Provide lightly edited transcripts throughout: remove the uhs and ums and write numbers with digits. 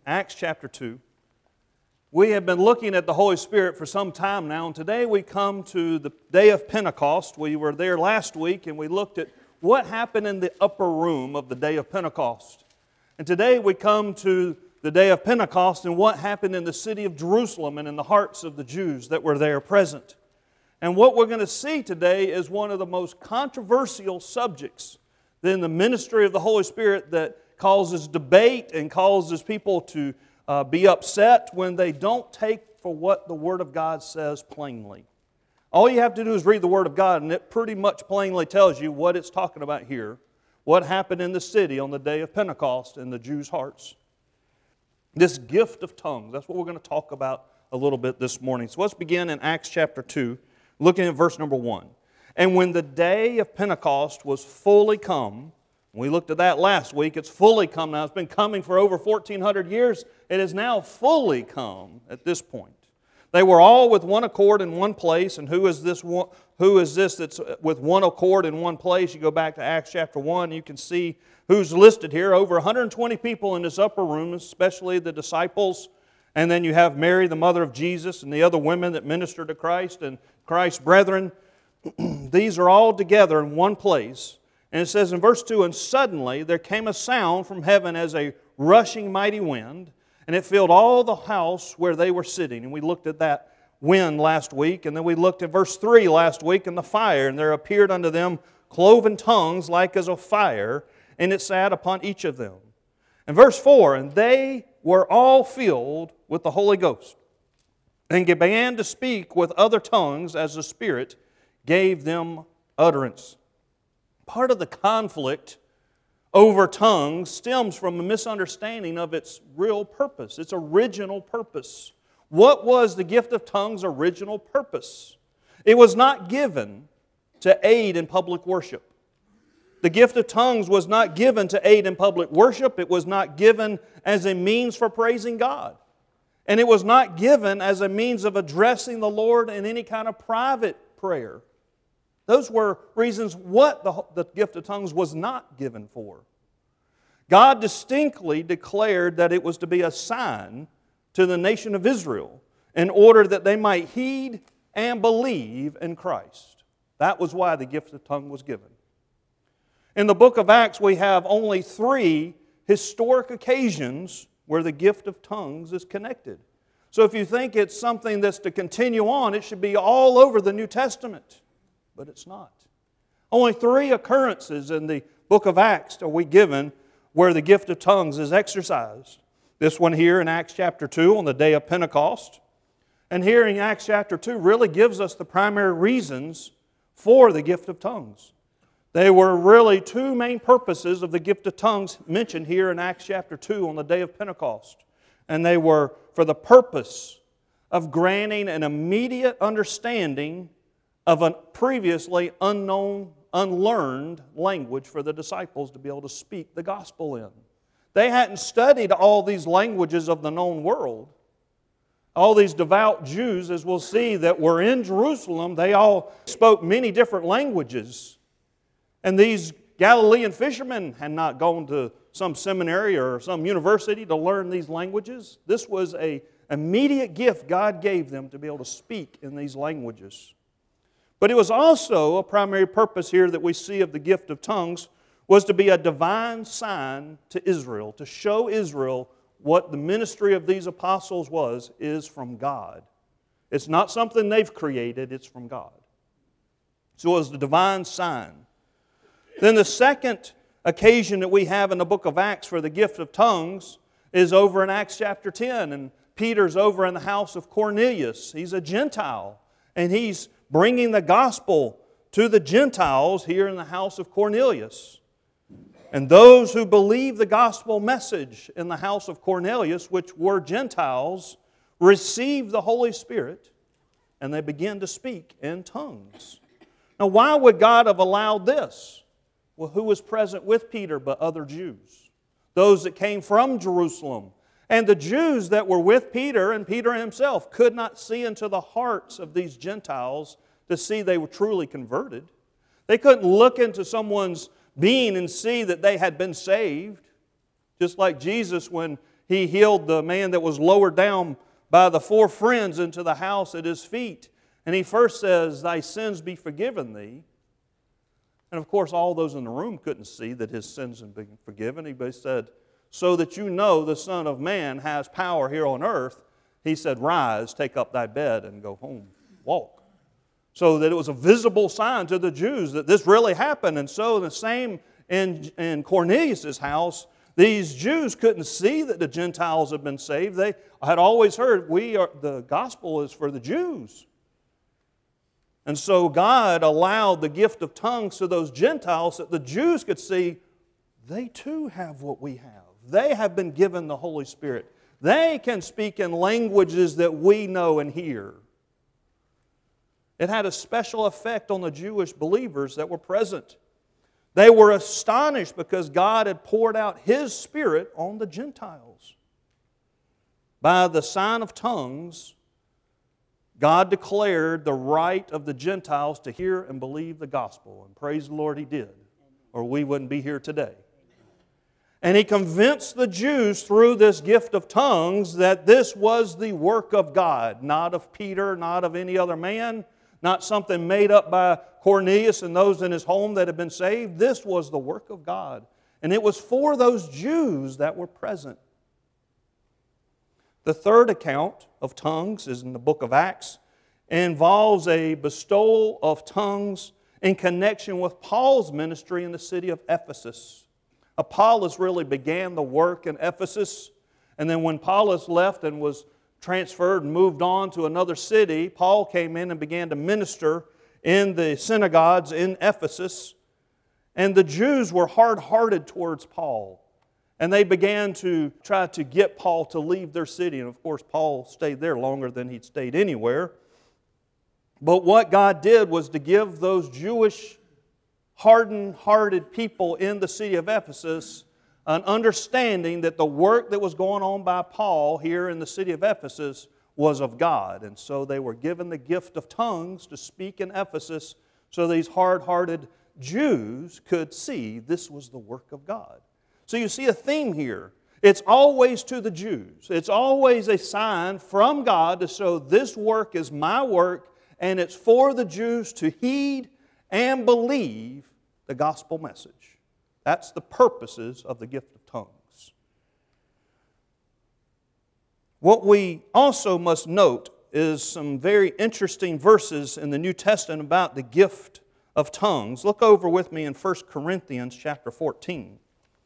Acts chapter 2. We have been looking at the Holy Spirit for some time now, and today we come to the day of Pentecost. We were there last week, and we looked at what happened in the upper room of the day of Pentecost. And today we come to the day of Pentecost and what happened in the city of Jerusalem and in the hearts of the Jews that were there present. And what we're going to see today is one of the most controversial subjects in the ministry of the Holy Spirit that causes debate and causes people to be upset when they don't take for what the Word of God says plainly. All you have to do is read the Word of God, and it pretty much plainly tells you what it's talking about here, what happened in the city on the day of Pentecost in the Jews' hearts. This gift of tongues, that's what we're going to talk about a little bit this morning. So let's begin in Acts chapter 2, looking at verse number 1. And when the day of Pentecost was fully come, we looked at that last week. It's fully come now. It's been coming for over 1,400 years. It is now fully come at this point. They were all with one accord in one place. And who is this that's with one accord in one place? You go back to Acts chapter 1, you can see who's listed here. Over 120 people in this upper room, especially the disciples. And then you have Mary, the mother of Jesus, and the other women that ministered to Christ and Christ's brethren. These are all together in one place. And it says in verse 2, and suddenly there came a sound from heaven as a rushing mighty wind, and it filled all the house where they were sitting. And we looked at that wind last week, and then we looked at verse 3 last week, and the fire. And there appeared unto them cloven tongues like as of fire, and it sat upon each of them. And verse 4, and they were all filled with the Holy Ghost, and began to speak with other tongues as the Spirit gave them utterance. Part of the conflict over tongues stems from a misunderstanding of its real purpose, its original purpose. What was the gift of tongues' original purpose? It was not given to aid in public worship. The gift of tongues was not given to aid in public worship. It was not given as a means for praising God. And it was not given as a means of addressing the Lord in any kind of private prayer. Those were reasons what the gift of tongues was not given for. God distinctly declared that it was to be a sign to the nation of Israel in order that they might heed and believe in Christ. That was why the gift of tongue was given. In the book of Acts, we have only 3 historic occasions where the gift of tongues is connected. So if you think it's something that's to continue on, it should be all over the New Testament. But it's not. Only 3 occurrences in the book of Acts are we given where the gift of tongues is exercised. This one here in Acts chapter 2 on the day of Pentecost. And here in Acts chapter 2 really gives us the primary reasons for the gift of tongues. They were really 2 main purposes of the gift of tongues mentioned here in Acts chapter 2 on the day of Pentecost. And they were for the purpose of granting an immediate understanding of a previously unknown, unlearned language for the disciples to be able to speak the gospel in. They hadn't studied all these languages of the known world. All these devout Jews, as we'll see, that were in Jerusalem, they all spoke many different languages. And these Galilean fishermen had not gone to some seminary or some university to learn these languages. This was an immediate gift God gave them to be able to speak in these languages. But it was also a primary purpose here that we see of the gift of tongues was to be a divine sign to Israel, to show Israel what the ministry of these apostles is from God. It's not something they've created, it's from God. So it was the divine sign. Then the second occasion that we have in the book of Acts for the gift of tongues is over in Acts chapter 10, and Peter's over in the house of Cornelius. He's a Gentile, and he's bringing the gospel to the Gentiles here in the house of Cornelius. And those who believed the gospel message in the house of Cornelius, which were Gentiles, received the Holy Spirit, and they began to speak in tongues. Now, why would God have allowed this? Well, who was present with Peter but other Jews? Those that came from Jerusalem. And the Jews that were with Peter and Peter himself could not see into the hearts of these Gentiles to see they were truly converted. They couldn't look into someone's being and see that they had been saved. Just like Jesus, when He healed the man that was lowered down by the 4 friends into the house at his feet. And he first says, "Thy sins be forgiven thee." And of course, all those in the room couldn't see that his sins had been forgiven. He said, "So that you know the Son of Man has power here on earth," he said, "Rise, take up thy bed, and go home, walk." So that it was a visible sign to the Jews that this really happened. And so the same in Cornelius' house, these Jews couldn't see that the Gentiles had been saved. They had always heard, the gospel is for the Jews. And so God allowed the gift of tongues to those Gentiles that the Jews could see they too have what we have. They have been given the Holy Spirit. They can speak in languages that we know and hear. It had a special effect on the Jewish believers that were present. They were astonished because God had poured out His Spirit on the Gentiles. By the sign of tongues, God declared the right of the Gentiles to hear and believe the gospel. And praise the Lord, He did, or we wouldn't be here today. And He convinced the Jews through this gift of tongues that this was the work of God, not of Peter, not of any other man, not something made up by Cornelius and those in his home that had been saved. This was the work of God. And it was for those Jews that were present. The third account of tongues is in the book of Acts. It involves a bestowal of tongues in connection with Paul's ministry in the city of Ephesus. Apollos really began the work in Ephesus, and then when Apollos left and was transferred and moved on to another city, Paul came in and began to minister in the synagogues in Ephesus. And the Jews were hard-hearted towards Paul. And they began to try to get Paul to leave their city. And of course, Paul stayed there longer than he'd stayed anywhere. But what God did was to give those Jewish hardened-hearted people in the city of Ephesus an understanding that the work that was going on by Paul here in the city of Ephesus was of God. And so they were given the gift of tongues to speak in Ephesus so these hard-hearted Jews could see this was the work of God. So you see a theme here. It's always to the Jews. It's always a sign from God to show this work is my work, and it's for the Jews to heed and believe the gospel message. That's the purposes of the gift of tongues. What we also must note is some very interesting verses in the New Testament about the gift of tongues. Look over with me in 1 Corinthians chapter 14.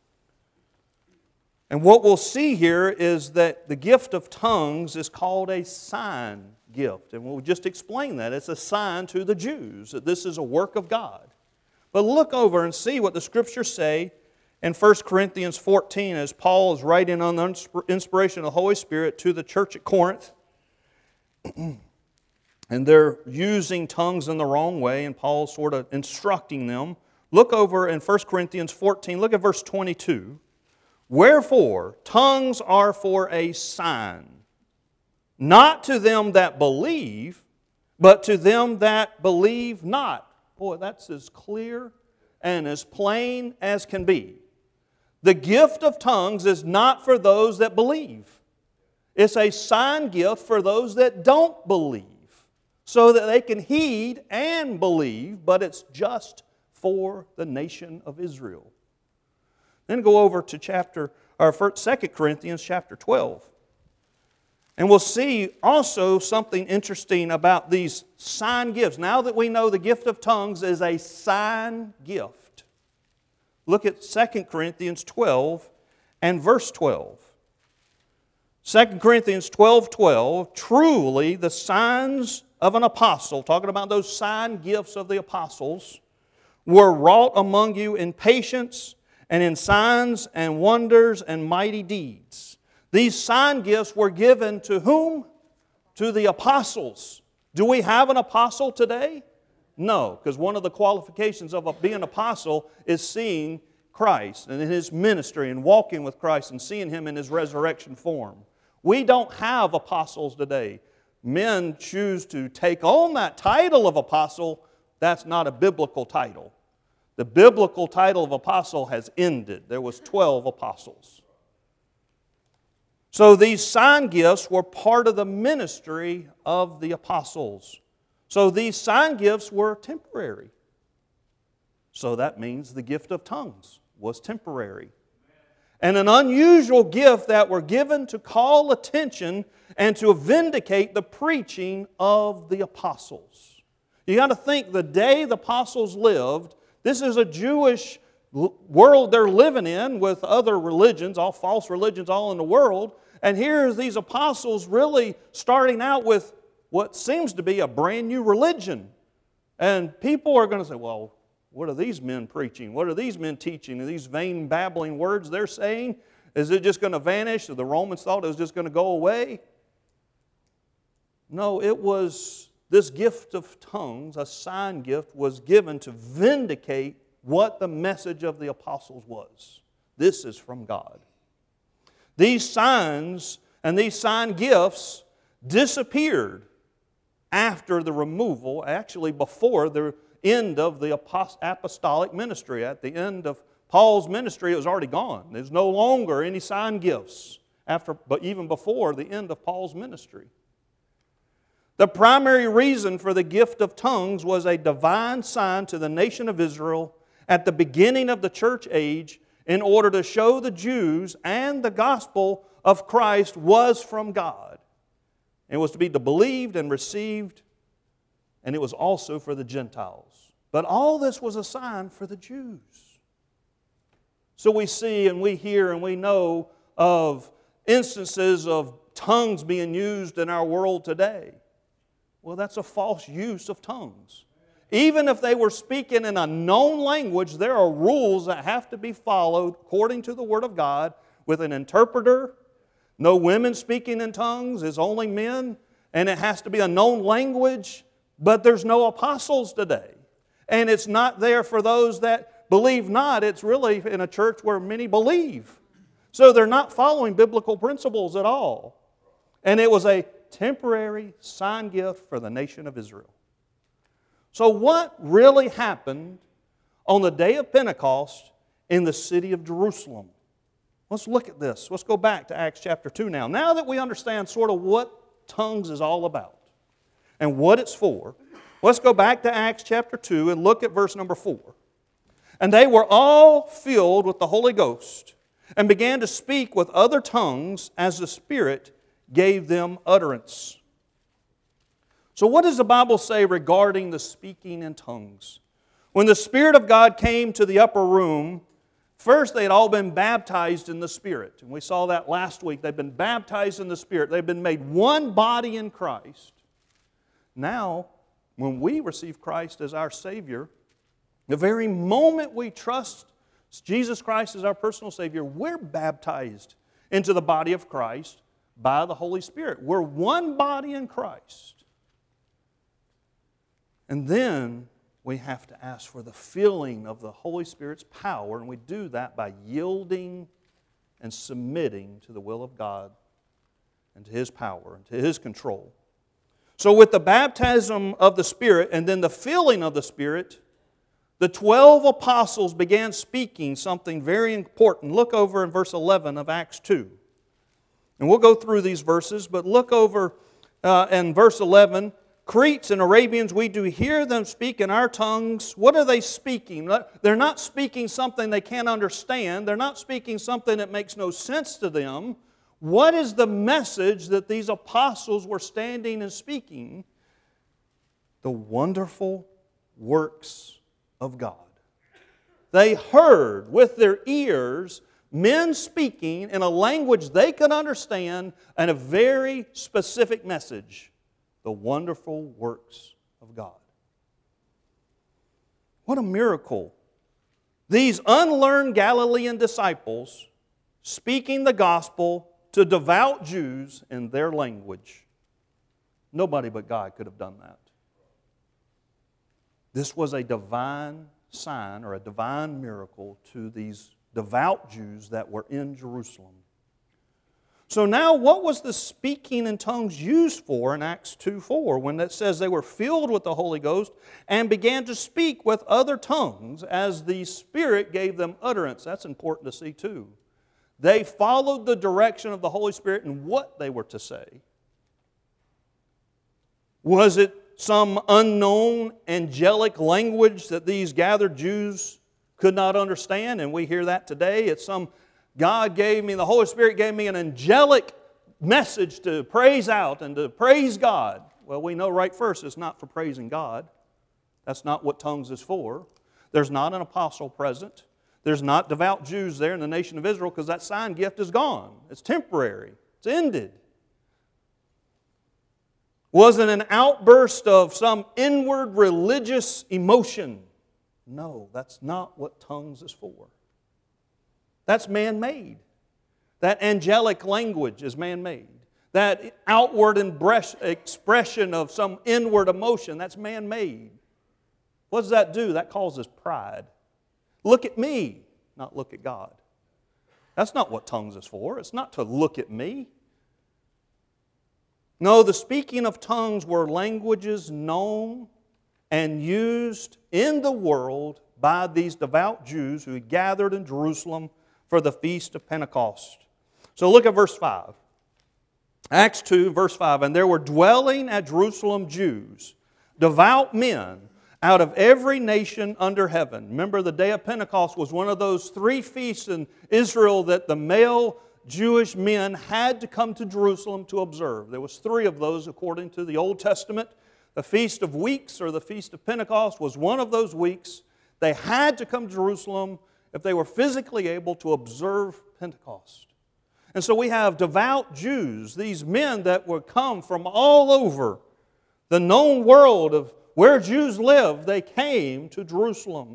And what we'll see here is that the gift of tongues is called a sign gift. And we'll just explain that. It's a sign to the Jews that this is a work of God. But look over and see what the Scriptures say in 1 Corinthians 14 as Paul is writing on the inspiration of the Holy Spirit to the church at Corinth. And they're using tongues in the wrong way, and Paul's sort of instructing them. Look over in 1 Corinthians 14, look at verse 22. Wherefore, tongues are for a sign, not to them that believe, but to them that believe not. Boy, that's as clear and as plain as can be. The gift of tongues is not for those that believe. It's a sign gift for those that don't believe, so that they can heed and believe, but it's just for the nation of Israel. Then go over to 2 Corinthians chapter 12. And we'll see also something interesting about these sign gifts. Now that we know the gift of tongues is a sign gift, look at 2 Corinthians 12 and verse 12. 2 Corinthians 12:12, truly the signs of an apostle, talking about those sign gifts of the apostles, were wrought among you in patience and in signs and wonders and mighty deeds. These sign gifts were given to whom? To the apostles. Do we have an apostle today? No, because one of the qualifications of being an apostle is seeing Christ and in His ministry and walking with Christ and seeing Him in His resurrection form. We don't have apostles today. Men choose to take on that title of apostle. That's not a biblical title. The biblical title of apostle has ended. There was 12 apostles. So these sign gifts were part of the ministry of the apostles. So these sign gifts were temporary. So that means the gift of tongues was temporary. And an unusual gift that were given to call attention and to vindicate the preaching of the apostles. You got to think the day the apostles lived, this is a Jewish world they're living in with other religions, all false religions all in the world. And here's these apostles really starting out with what seems to be a brand new religion. And people are going to say, well, what are these men preaching? What are these men teaching? Are these vain babbling words they're saying? Is it just going to vanish? The Romans thought it was just going to go away. No, it was this gift of tongues, a sign gift, was given to vindicate what the message of the apostles was. This is from God. These signs and these sign gifts disappeared after the removal, actually before the end of the apostolic ministry. At the end of Paul's ministry, it was already gone. There's no longer any sign gifts but even before the end of Paul's ministry. The primary reason for the gift of tongues was a divine sign to the nation of Israel at the beginning of the church age in order to show the Jews and the gospel of Christ was from God. It was to be believed and received, and it was also for the Gentiles. But all this was a sign for the Jews. So we see and we hear and we know of instances of tongues being used in our world today. Well, that's a false use of tongues. Even if they were speaking in a known language, there are rules that have to be followed according to the Word of God with an interpreter. No women speaking in tongues, it's only men. And it has to be a known language. But there's no apostles today. And it's not there for those that believe not. It's really in a church where many believe. So they're not following biblical principles at all. And it was a temporary sign gift for the nation of Israel. So what really happened on the day of Pentecost in the city of Jerusalem? Let's look at this. Let's go back to Acts chapter 2 now. Now that we understand sort of what tongues is all about and what it's for, let's go back to Acts chapter 2 and look at verse number 4. And they were all filled with the Holy Ghost and began to speak with other tongues as the Spirit gave them utterance. So what does the Bible say regarding the speaking in tongues? When the Spirit of God came to the upper room, first they had all been baptized in the Spirit. And we saw that last week. They've been baptized in the Spirit. They've been made one body in Christ. Now, when we receive Christ as our Savior, the very moment we trust Jesus Christ as our personal Savior, we're baptized into the body of Christ by the Holy Spirit. We're one body in Christ. And then we have to ask for the filling of the Holy Spirit's power, and we do that by yielding and submitting to the will of God and to His power and to His control. So with the baptism of the Spirit and then the filling of the Spirit, the 12 apostles began speaking something very important. Look over in verse 11 of Acts 2. And we'll go through these verses, but look over in verse 11. Cretes and Arabians, we do hear them speak in our tongues. What are they speaking? They're not speaking something they can't understand. They're not speaking something that makes no sense to them. What is the message that these apostles were standing and speaking? The wonderful works of God. They heard with their ears men speaking in a language they could understand and a very specific message. The wonderful works of God. What a miracle. These unlearned Galilean disciples speaking the gospel to devout Jews in their language. Nobody but God could have done that. This was a divine sign or a divine miracle to these devout Jews that were in Jerusalem. So now what was the speaking in tongues used for in Acts 2:4 when it says they were filled with the Holy Ghost and began to speak with other tongues as the Spirit gave them utterance? That's important to see too. They followed the direction of the Holy Spirit in what they were to say. Was it some unknown angelic language that these gathered Jews could not understand? And we hear that today. It's some God gave me, the Holy Spirit gave me an angelic message to praise out and to praise God. Well, we know right first it's not for praising God. That's not what tongues is for. There's not an apostle present. There's not devout Jews there in the nation of Israel because that sign gift is gone. It's temporary. It's ended. Was it an outburst of some inward religious emotion? No, that's not what tongues is for. That's man-made. That angelic language is man-made. That outward expression of some inward emotion, that's man-made. What does that do? That causes pride. Look at me, not look at God. That's not what tongues is for. It's not to look at me. No, the speaking of tongues were languages known and used in the world by these devout Jews who had gathered in Jerusalem for the Feast of Pentecost. So look at verse 5. Acts 2, verse 5. And there were dwelling at Jerusalem Jews, devout men, out of every nation under heaven. Remember, the day of Pentecost was one of those 3 feasts in Israel that the male Jewish men had to come to Jerusalem to observe. There was 3 of those according to the Old Testament. The Feast of Weeks, or the Feast of Pentecost, was one of those weeks. They had to come to Jerusalem if they were physically able to observe Pentecost. And so we have devout Jews, these men that would come from all over the known world of where Jews lived. They came to Jerusalem.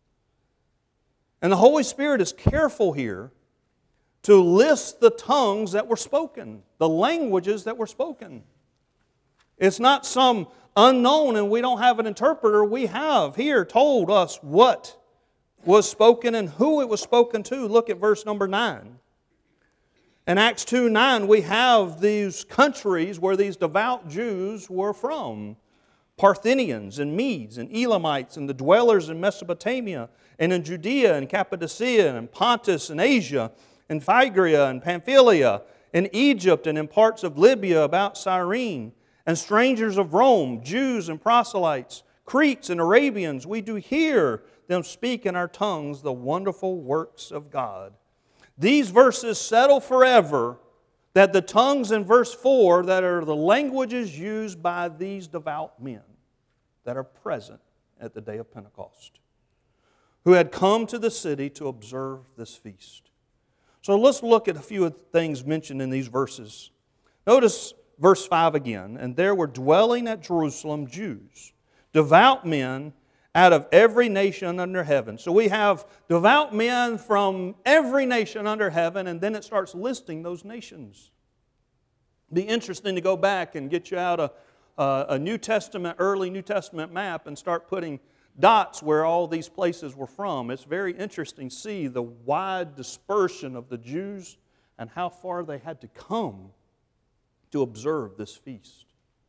And the Holy Spirit is careful here to list the tongues that were spoken, the languages that were spoken. It's not some unknown and we don't have an interpreter. We have here told us what was spoken and who it was spoken to. Look at verse number 9. In Acts 2:9, we have these countries where these devout Jews were from. Parthians and Medes and Elamites and the dwellers in Mesopotamia and in Judea and Cappadocia and Pontus and Asia and Phrygia and Pamphylia and Egypt and in parts of Libya about Cyrene and strangers of Rome, Jews and proselytes, Cretes and Arabians. We do hear them speak in our tongues the wonderful works of God. These verses settle forever that the tongues in verse 4 that are the languages used by these devout men that are present at the day of Pentecost, who had come to the city to observe this feast. So let's look at a few of the things mentioned in these verses. Notice verse 5 again. And there were dwelling at Jerusalem Jews, devout men out of every nation under heaven. So we have devout men from every nation under heaven, and then it starts listing those nations. It'd be interesting to go back and get you out a New Testament, early New Testament map and start putting dots where all these places were from. It's very interesting to see the wide dispersion of the Jews and how far they had to come to observe this feast.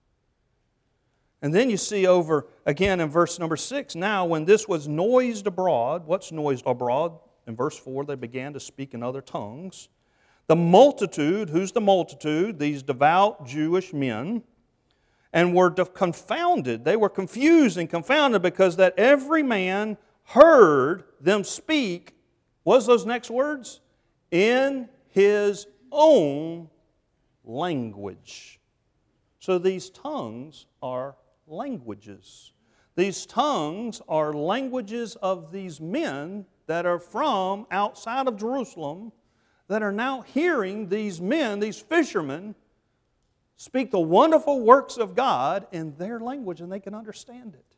And then you see over again in verse number 6, now when this was noised abroad, what's noised abroad? In verse 4, they began to speak in other tongues. The multitude, who's the multitude? These devout Jewish men, and were confounded. They were confused and confounded because that every man heard them speak, what's those next words? In his own language. So these tongues are languages. These tongues are languages of these men that are from outside of Jerusalem that are now hearing these men, these fishermen, speak the wonderful works of God in their language, and they can understand it.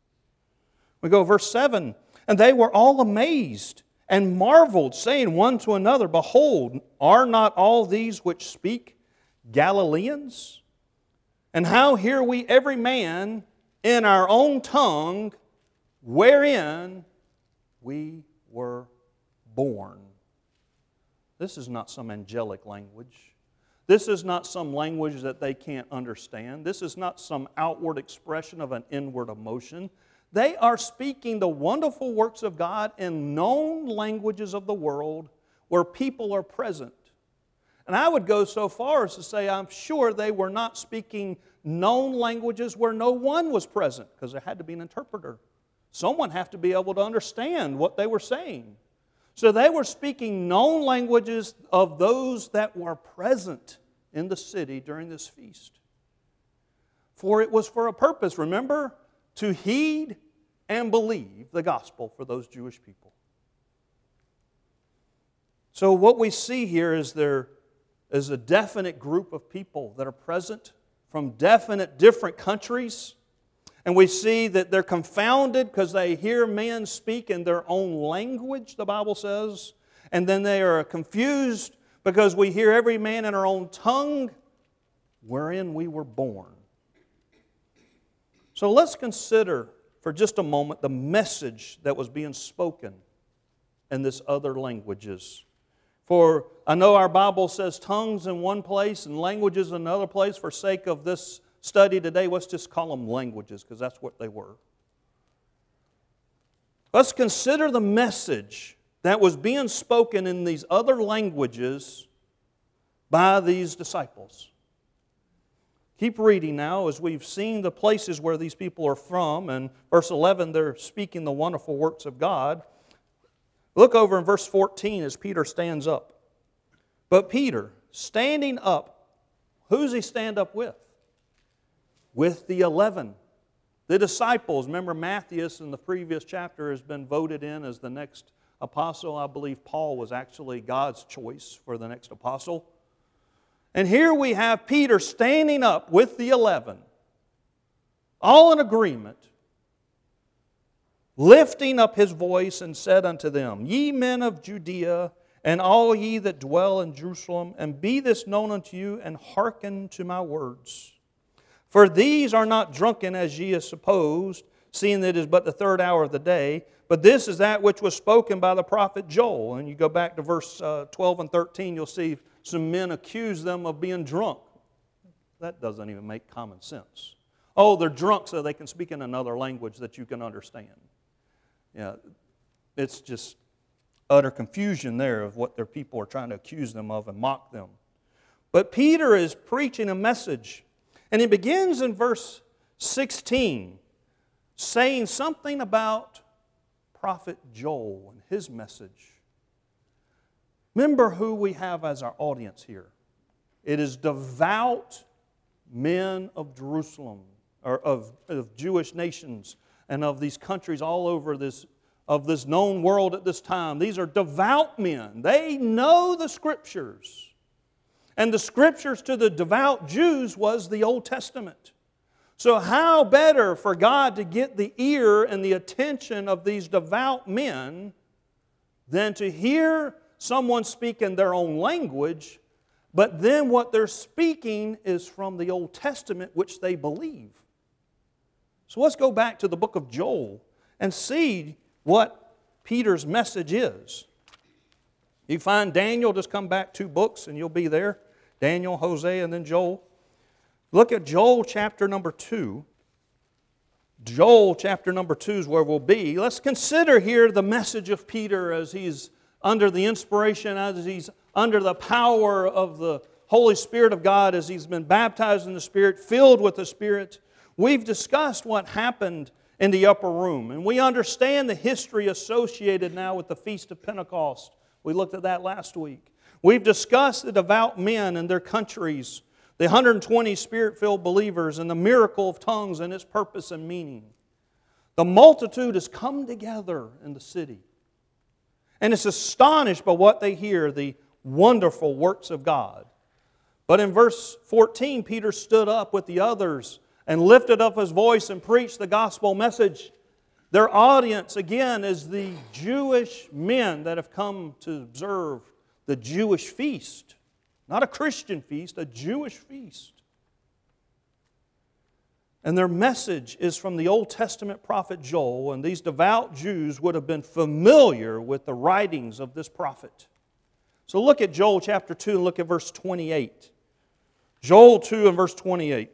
We go verse 7. And they were all amazed and marveled, saying one to another, Behold, are not all these which speak Galileans? And how hear we every man in our own tongue wherein we were born? This is not some angelic language. This is not some language that they can't understand. This is not some outward expression of an inward emotion. They are speaking the wonderful works of God in known languages of the world where people are present. And I would go so far as to say I'm sure they were not speaking known languages where no one was present, because there had to be an interpreter. Someone had to be able to understand what they were saying. So they were speaking known languages of those that were present in the city during this feast. For it was for a purpose, remember, to heed and believe the gospel for those Jewish people. So what we see here is there is a definite group of people that are present from definite different countries. And we see that they're confounded because they hear men speak in their own language, the Bible says. And then they are confused because we hear every man in our own tongue wherein we were born. So let's consider for just a moment the message that was being spoken in this other languages. For I know our Bible says tongues in one place and languages in another place. For sake of this study today, let's just call them languages, because that's what they were. Let's consider the message that was being spoken in these other languages by these disciples. Keep reading now as we've seen the places where these people are from. And verse 11, they're speaking the wonderful works of God. Look over in verse 14 as Peter stands up. But Peter, standing up, who does he stand up with? With the 11. The disciples. Remember, Matthias in the previous chapter has been voted in as the next apostle. I believe Paul was actually God's choice for the next apostle. And here we have Peter standing up with the 11, all in agreement, lifting up his voice and said unto them, Ye men of Judea, and all ye that dwell in Jerusalem, and be this known unto you, and hearken to my words. For these are not drunken as ye have supposed, seeing that it is but the third hour of the day, but this is that which was spoken by the prophet Joel. And you go back to verse 12 and 13, you'll see some men accuse them of being drunk. That doesn't even make common sense. Oh, they're drunk so they can speak in another language that you can understand. Yeah, it's just utter confusion there of what their people are trying to accuse them of and mock them. But Peter is preaching a message, and he begins in verse 16 saying something about prophet Joel and his message. Remember who we have as our audience here. It is devout men of Jerusalem, or of Jewish nations, and of these countries all over this known world at this time. These are devout men. They know the Scriptures. And the Scriptures to the devout Jews was the Old Testament. So how better for God to get the ear and the attention of these devout men than to hear someone speak in their own language, but then what they're speaking is from the Old Testament, which they believe. So let's go back to the book of Joel and see what Peter's message is. You find Daniel, just come back 2 books and you'll be there. Daniel, Hosea, and then Joel. Look at Joel chapter number 2. Joel chapter number 2 is where we'll be. Let's consider here the message of Peter as he's under the inspiration, as he's under the power of the Holy Spirit of God, as he's been baptized in the Spirit, filled with the Spirit. We've discussed what happened in the upper room, and we understand the history associated now with the Feast of Pentecost. We looked at that last week. We've discussed the devout men and their countries, the 120 Spirit-filled believers, and the miracle of tongues and its purpose and meaning. The multitude has come together in the city, and is astonished by what they hear, the wonderful works of God. But in verse 14, Peter stood up with the others and lifted up his voice and preached the gospel message. Their audience, again, is the Jewish men that have come to observe the Jewish feast. Not a Christian feast, a Jewish feast. And their message is from the Old Testament prophet Joel, and these devout Jews would have been familiar with the writings of this prophet. So look at Joel chapter 2 and look at verse 28. Joel 2 and verse 28.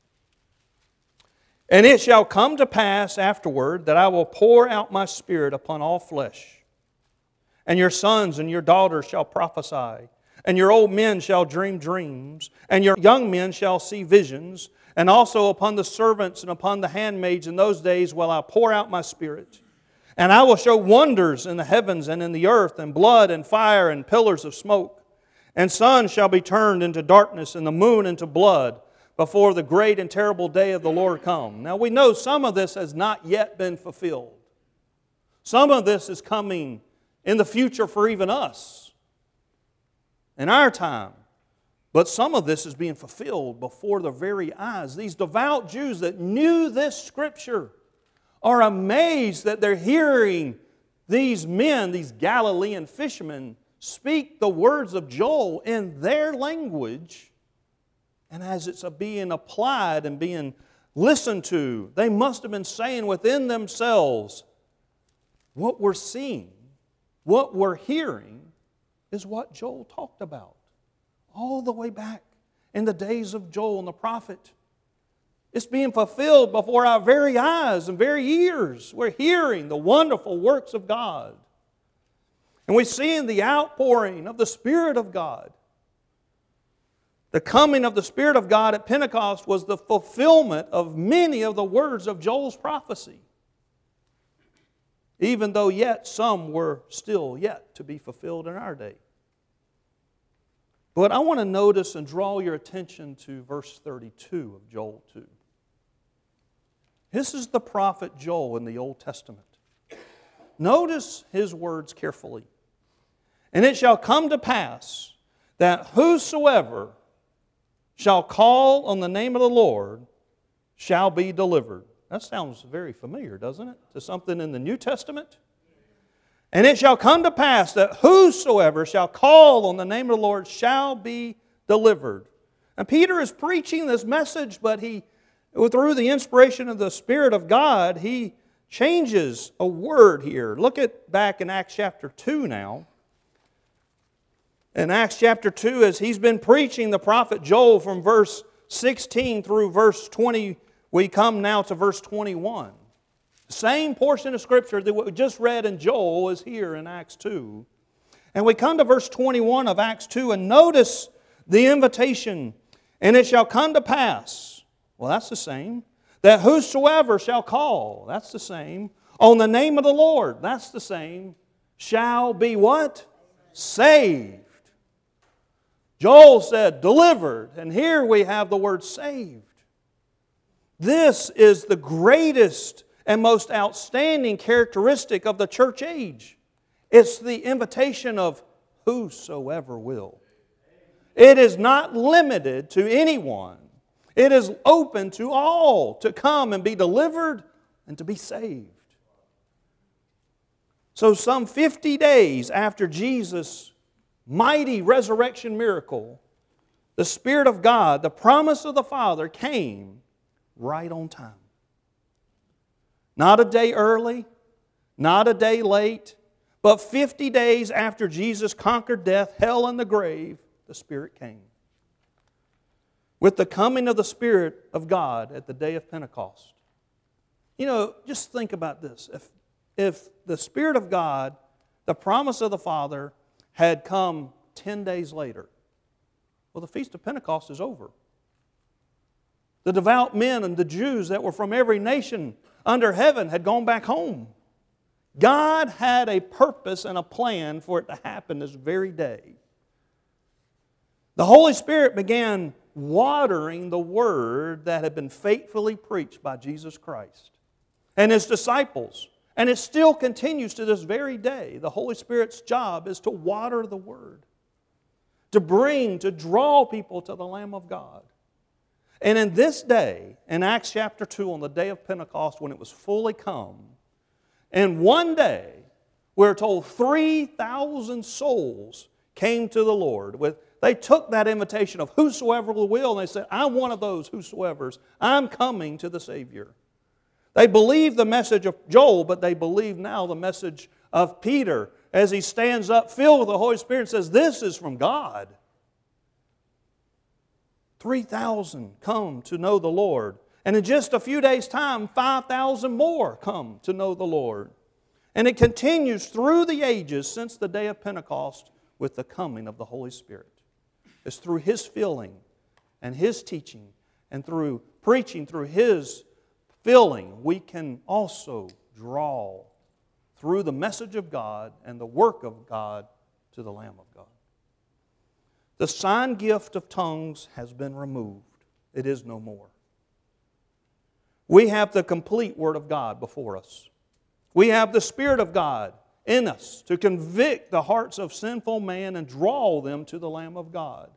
And it shall come to pass afterward that I will pour out my Spirit upon all flesh. and your sons and your daughters shall prophesy, and your old men shall dream dreams, and your young men shall see visions, and also upon the servants and upon the handmaids in those days will I pour out my Spirit. And I will show wonders in the heavens and in the earth, and blood and fire and pillars of smoke. And sun shall be turned into darkness, and the moon into blood, before the great and terrible day of the Lord come. Now we know some of this has not yet been fulfilled. Some of this is coming in the future for even us, in our time. But some of this is being fulfilled before their very eyes. These devout Jews that knew this Scripture are amazed that they're hearing these men, these Galilean fishermen, speak the words of Joel in their language. And as it's being applied and being listened to, they must have been saying within themselves, what we're seeing, what we're hearing, is what Joel talked about all the way back in the days of Joel and the prophet. It's being fulfilled before our very eyes and very ears. We're hearing the wonderful works of God. And we're seeing the outpouring of the Spirit of God. The coming of the Spirit of God at Pentecost was the fulfillment of many of the words of Joel's prophecy, even though yet some were still yet to be fulfilled in our day. But I want to notice and draw your attention to verse 32 of Joel 2. This is the prophet Joel in the Old Testament. Notice his words carefully. And it shall come to pass that whosoever shall call on the name of the Lord shall be delivered. That sounds very familiar, doesn't it? To something in the New Testament. And it shall come to pass that whosoever shall call on the name of the Lord shall be delivered. And Peter is preaching this message, but through the inspiration of the Spirit of God, he changes a word here. Look back in Acts chapter 2 now. In Acts chapter 2, as he's been preaching the prophet Joel from verse 16 through verse 20, we come now to verse 21. The same portion of Scripture that we just read in Joel is here in Acts 2. And we come to verse 21 of Acts 2 and notice the invitation. And it shall come to pass, well, that's the same, that whosoever shall call, that's the same, on the name of the Lord, that's the same, shall be what? Saved. Joel said delivered, and here we have the word saved. This is the greatest and most outstanding characteristic of the church age. It's the invitation of whosoever will. It is not limited to anyone. It is open to all to come and be delivered and to be saved. So some 50 days after Jesus' mighty resurrection miracle, the Spirit of God, the promise of the Father, came right on time. Not a day early, not a day late, but 50 days after Jesus conquered death, hell, and the grave, the Spirit came. With the coming of the Spirit of God at the day of Pentecost. You know, just think about this. If the Spirit of God, the promise of the Father, had come 10 days later, well, the Feast of Pentecost is over. The devout men and the Jews that were from every nation under heaven had gone back home. God had a purpose and a plan for it to happen this very day. The Holy Spirit began watering the Word that had been faithfully preached by Jesus Christ and His disciples. And it still continues to this very day. The Holy Spirit's job is to water the Word, to draw people to the Lamb of God. And in this day, in Acts chapter 2, on the day of Pentecost, when it was fully come, in one day, we're told 3,000 souls came to the Lord. They took that invitation of whosoever will, and they said, I'm one of those whosoevers. I'm coming to the Savior. They believed the message of Joel, but they believe now the message of Peter as he stands up filled with the Holy Spirit and says, this is from God. 3,000 come to know the Lord. And in just a few days' time, 5,000 more come to know the Lord. And it continues through the ages since the day of Pentecost with the coming of the Holy Spirit. It's through His filling and His teaching and through preaching through His filling we can also draw through the message of God and the work of God to the Lamb of God. The sign gift of tongues has been removed. It is no more. We have the complete Word of God before us. We have the Spirit of God in us to convict the hearts of sinful man and draw them to the Lamb of God.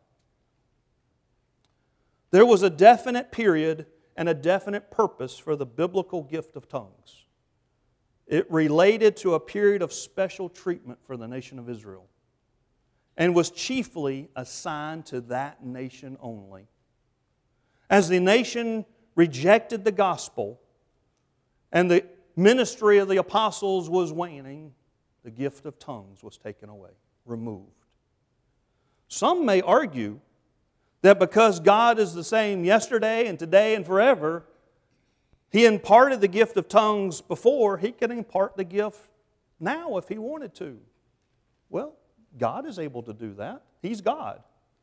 There was a definite period and a definite purpose for the biblical gift of tongues. It related to a period of special treatment for the nation of Israel and was chiefly assigned to that nation only. As the nation rejected the gospel and the ministry of the apostles was waning, the gift of tongues was taken away, removed. Some may argue that because God is the same yesterday and today and forever, He imparted the gift of tongues before, He can impart the gift now if He wanted to. Well, God is able to do that. He's God.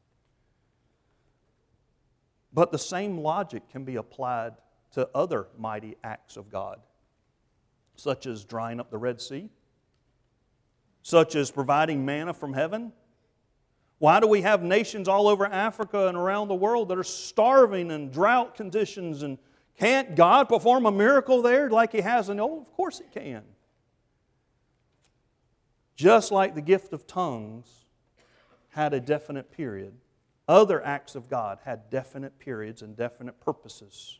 But the same logic can be applied to other mighty acts of God, such as drying up the Red Sea, such as providing manna from heaven. Why do we have nations all over Africa and around the world that are starving in drought conditions? And can't God perform a miracle there like He has? And of course He can. Just like the gift of tongues had a definite period, other acts of God had definite periods and definite purposes.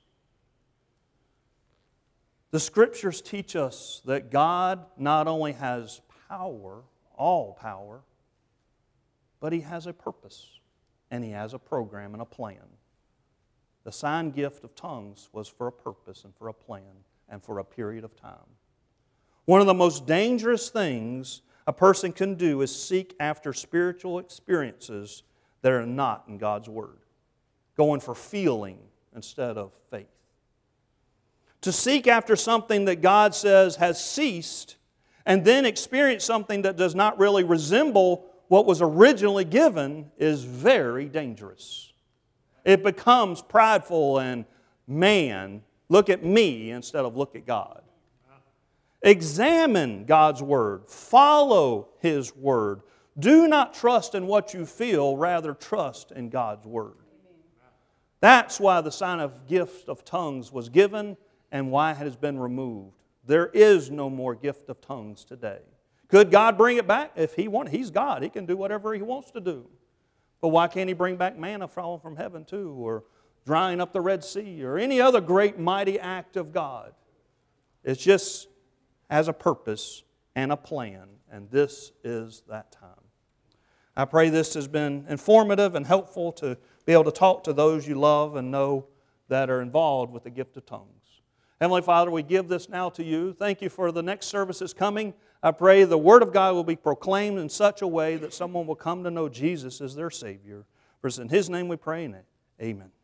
The Scriptures teach us that God not only has power, all power, but He has a purpose, and He has a program and a plan. The sign gift of tongues was for a purpose and for a plan and for a period of time. One of the most dangerous things a person can do is seek after spiritual experiences that are not in God's Word, going for feeling instead of faith. To seek after something that God says has ceased and then experience something that does not really resemble what was originally given is very dangerous. It becomes prideful and, man, look at me instead of look at God. Examine God's Word. Follow His Word. Do not trust in what you feel, rather trust in God's Word. That's why the sign of gift of tongues was given and why it has been removed. There is no more gift of tongues today. Could God bring it back? If He wants, He's God. He can do whatever He wants to do. But why can't He bring back manna falling from heaven too, or drying up the Red Sea, or any other great mighty act of God? It's just has a purpose and a plan, and this is that time. I pray this has been informative and helpful to be able to talk to those you love and know that are involved with the gift of tongues. Heavenly Father, we give this now to You. Thank You for the next services coming. I pray the Word of God will be proclaimed in such a way that someone will come to know Jesus as their Savior. For it's in His name we pray, and amen.